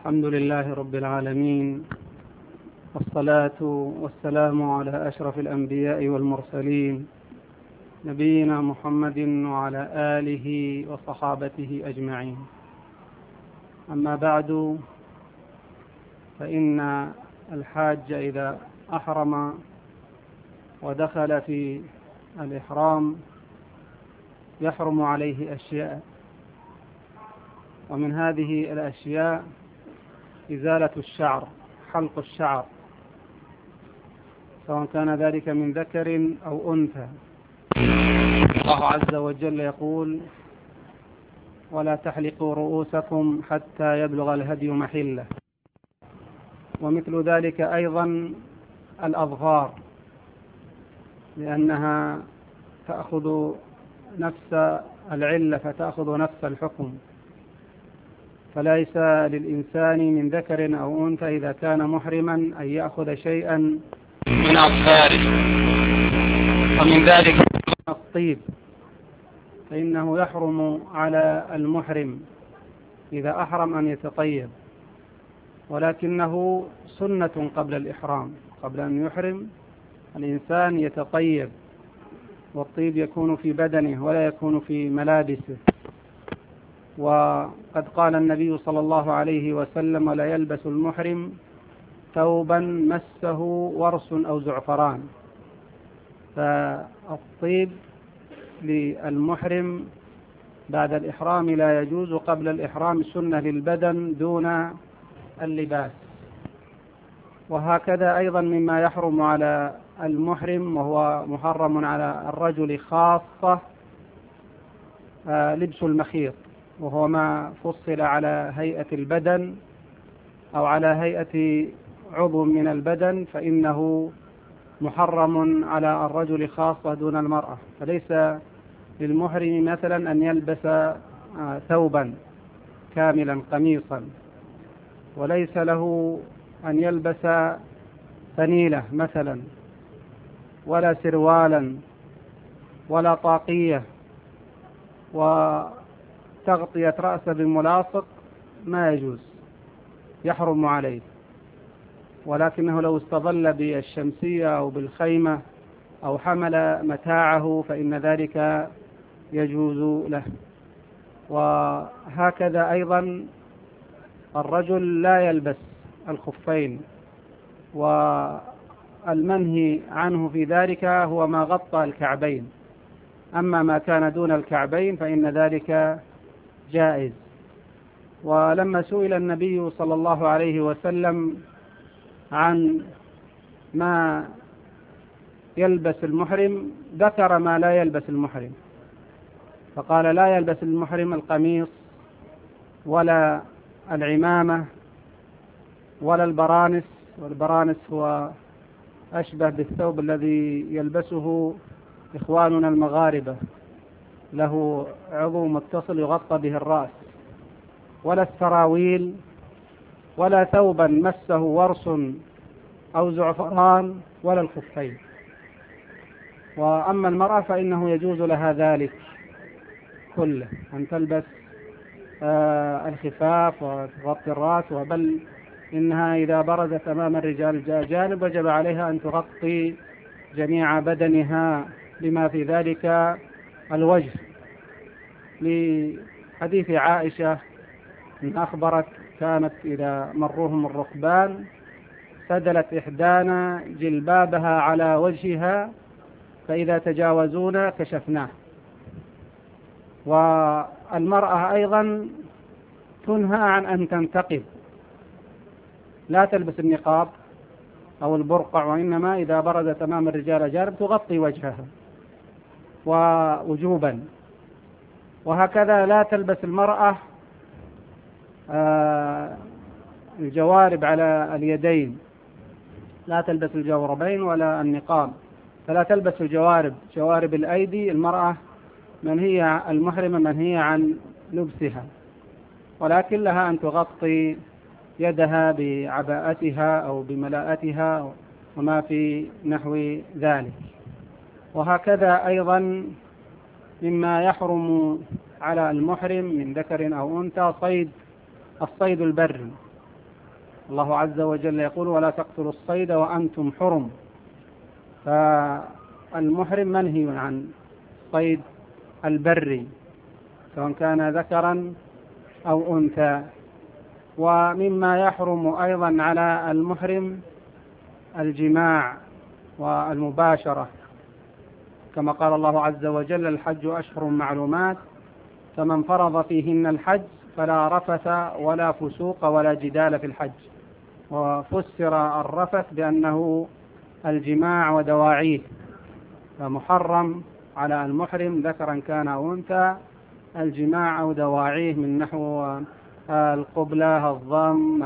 الحمد لله رب العالمين، والصلاة والسلام على أشرف الأنبياء والمرسلين نبينا محمد وعلى آله وصحابته أجمعين. أما بعد، فإن الحاج إذا أحرم ودخل في الإحرام يحرم عليه أشياء، ومن هذه الأشياء إزالة الشعر، حلق الشعر، سواء كان ذلك من ذكر أو أنثى. الله عز وجل يقول: ولا تحلقوا رؤوسكم حتى يبلغ الهدي محله. ومثل ذلك أيضا الأظفار، لأنها تأخذ نفس العلة فتأخذ نفس الحكم، فليس للإنسان من ذكر أو أنثى إذا كان محرما أن يأخذ شيئا من أظفاره. ومن ذلك الطيب، فإنه يحرم على المحرم إذا أحرم أن يتطيب، ولكنه سنة قبل الإحرام. قبل أن يحرم الإنسان يتطيب، والطيب يكون في بدنه ولا يكون في ملابسه. وقد قال النبي صلى الله عليه وسلم: ولا يلبس المحرم ثوبا مسه ورس أو زعفران. فالطيب للمحرم بعد الإحرام لا يجوز، قبل الإحرام سنة للبدن دون اللباس. وهكذا أيضا مما يحرم على المحرم وهو محرم على الرجل خاصة لبس المخيط، وهو ما فصل على هيئة البدن أو على هيئة عضو من البدن، فإنه محرم على الرجل خاصة دون المرأة. فليس للمحرم مثلا أن يلبس ثوبا كاملا قميصا، وليس له أن يلبس فنيلة مثلا، ولا سروالا، ولا طاقية، وتغطية رأسه بملاصق ما يجوز، يحرم عليه. ولكنه لو استظل بالشمسية أو بالخيمة أو حمل متاعه فإن ذلك يجوز له. وهكذا أيضا الرجل لا يلبس الخفين، والمنهي عنه في ذلك هو ما غطى الكعبين. أما ما كان دون الكعبين فإن ذلك جائز. ولما سئل النبي صلى الله عليه وسلم عن ما يلبس المحرم ذكر ما لا يلبس المحرم، فقال: لا يلبس المحرم القميص ولا العمامة ولا البرانس. والبرانس هو أشبه بالثوب الذي يلبسه إخواننا المغاربة، له عضو متصل يغطى به الرأس. ولا السراويل، ولا ثوبا مسه ورس أو زعفران، ولا الخفين. وأما المرأة فإنه يجوز لها ذلك كله، أن تلبس الخفاف وتغطي الرأس، وبل إنها إذا برزت أمام الرجال الأجانب وجب عليها أن تغطي جميع بدنها بما في ذلك الوجه، لحديث عائشة إن أخبرت كانت إذا مروهم الركبان سدلت إحدانا جلبابها على وجهها، فإذا تجاوزونا كشفناه. والمرأة أيضا تنهى عن أن تنتقب، لا تلبس النقاب أو البرقع، وإنما إذا برزت أمام الرجال الأجانب تغطي وجهها ووجوبا. وهكذا لا تلبس المرأة الجوارب على اليدين، لا تلبس الجوربين ولا النقاب، فلا تلبس الجوارب، جوارب الأيدي. المرأة منهية، المحرمة منهية عن لبسها، ولكن لها أن تغطي يدها بعباءتها أو بملاءتها وما في نحو ذلك. وهكذا أيضا مما يحرم على المحرم من ذكر أو أنثى الصيد البري، الله عز وجل يقول ولا تقتلوا الصيد وأنتم حرم. فالمحرم منهي عن صيد البري سواء كان ذكرا أو أنثى. ومما يحرم أيضا على المحرم الجماع والمباشرة، كما قال الله عز وجل الحج أشهر معلومات فمن فرض فيهن الحج فلا رفث ولا فسوق ولا جدال في الحج. وفسر الرفث بأنه الجماع ودواعيه، فمحرم على المحرم ذكرا كان أو أنثى الجماع أو دواعيه من نحو القبلة، الضم،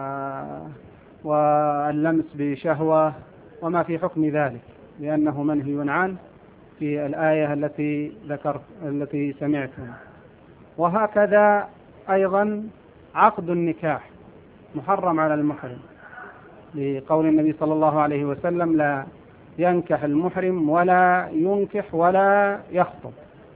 واللمس بشهوة وما في حكم ذلك، لأنه منهي عنه في الآية التي سمعتم. وهكذا أيضا عقد النكاح محرم على المحرم، لقول النبي صلى الله عليه وسلم لا ينكح المحرم ولا ينكح ولا يخطب.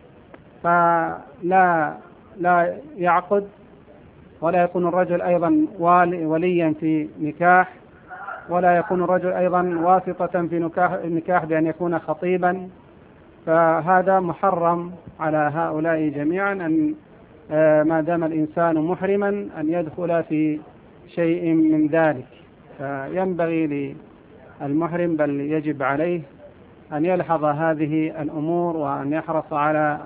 فلا يعقد ولا يكون الرجل أيضا وليا في نكاح، ولا يكون الرجل أيضا واسطة في نكاح بأن يكون خطيبا. فهذا محرم على هؤلاء جميعا أن ما دام الإنسان محرما أن يدخل في شيء من ذلك. فينبغي للمحرم بل يجب عليه أن يلحظ هذه الأمور وأن يحرص على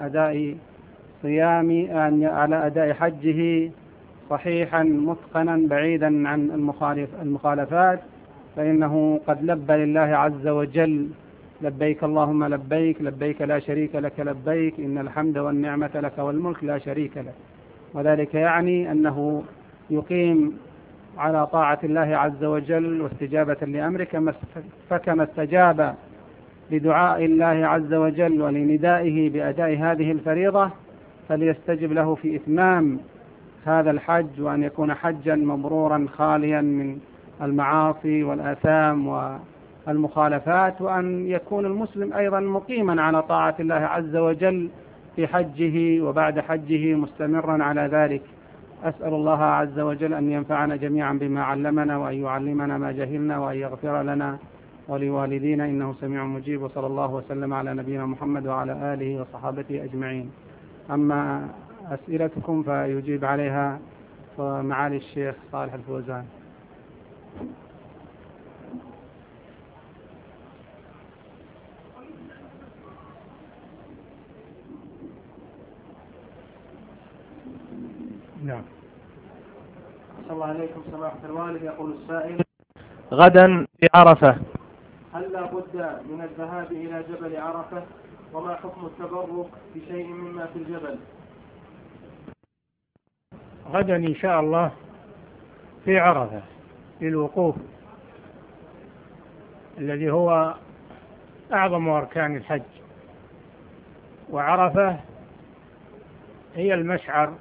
أداء حجه صحيحا متقنا بعيدا عن المخالفات، فإنه قد لبى لله عز وجل لبيك اللهم لبيك لبيك لا شريك لك لبيك إن الحمد والنعمة لك والملك لا شريك لك. وذلك يعني أنه يقيم على طاعة الله عز وجل واستجابة لأمره، فكما استجاب لدعاء الله عز وجل ولندائه بأداء هذه الفريضة فليستجب له في إتمام هذا الحج، وأن يكون حجا مبرورا خاليا من المعاصي والآثام والمخالفات، وأن يكون المسلم أيضا مقيما على طاعة الله عز وجل في حجه وبعد حجه مستمرا على ذلك. أسأل الله عز وجل أن ينفعنا جميعا بما علمنا وأن يعلمنا ما جهلنا وأن يغفر لنا ولوالدينا إنه سميع مجيب. وصلى الله وسلم على نبينا محمد وعلى آله وصحابته أجمعين. أما أسئلتكم فيجيب عليها معالي الشيخ صالح الفوزان. نعم. صلى الله عليكم سماحة الوالد. يقول السائل: غدا في عرفة، هل لا بد من الذهاب إلى جبل عرفة؟ وما حكم التبرك بشيء مما في الجبل؟ غدا إن شاء الله في عرفة للوقوف الذي هو أعظم أركان الحج. وعرفة هي المشعر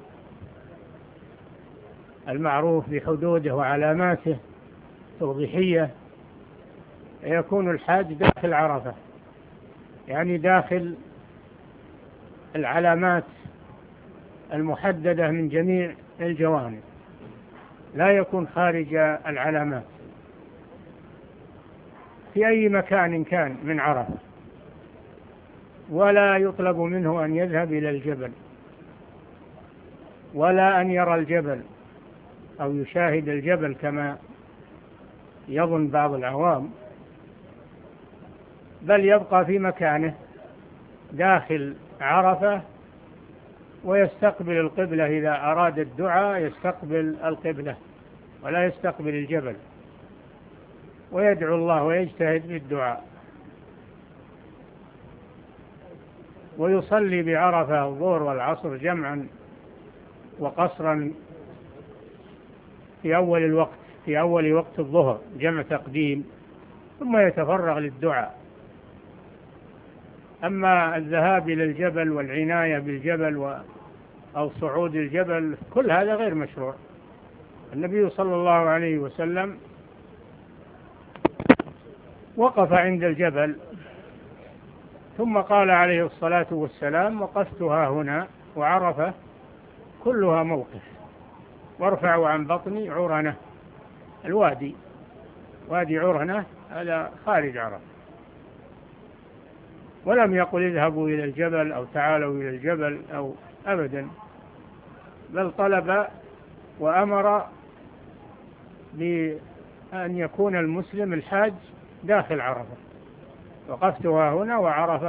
المعروف بحدوده وعلاماته توضيحية. يكون الحاج داخل عرفة، يعني داخل العلامات المحددة من جميع الجوانب، لا يكون خارج العلامات في أي مكان كان من عرفة. ولا يطلب منه أن يذهب إلى الجبل ولا أن يرى الجبل أو يشاهد الجبل كما يظن بعض العوام، بل يبقى في مكانه داخل عرفة ويستقبل القبلة. إذا أراد الدعاء يستقبل القبلة ولا يستقبل الجبل، ويدعو الله ويجتهد بالدعاء، ويصلي بعرفة الظهر والعصر جمعا وقصرا في أول وقت الظهر جمع تقديم، ثم يتفرغ للدعاء. أما الذهاب إلى الجبل والعناية بالجبل أو صعود الجبل كل هذا غير مشروع. النبي صلى الله عليه وسلم وقف عند الجبل ثم قال عليه الصلاة والسلام: وقفتها هنا وعرفة كلها موقف، وارفعوا عن بطني عرنة. الوادي، وادي عرنة هذا خارج عرفة. ولم يقل اذهبوا إلى الجبل أو تعالوا إلى الجبل أو أبدا، بل طلب وأمر بأن يكون المسلم الحاج داخل عرفة. وقفتها هنا وعرفة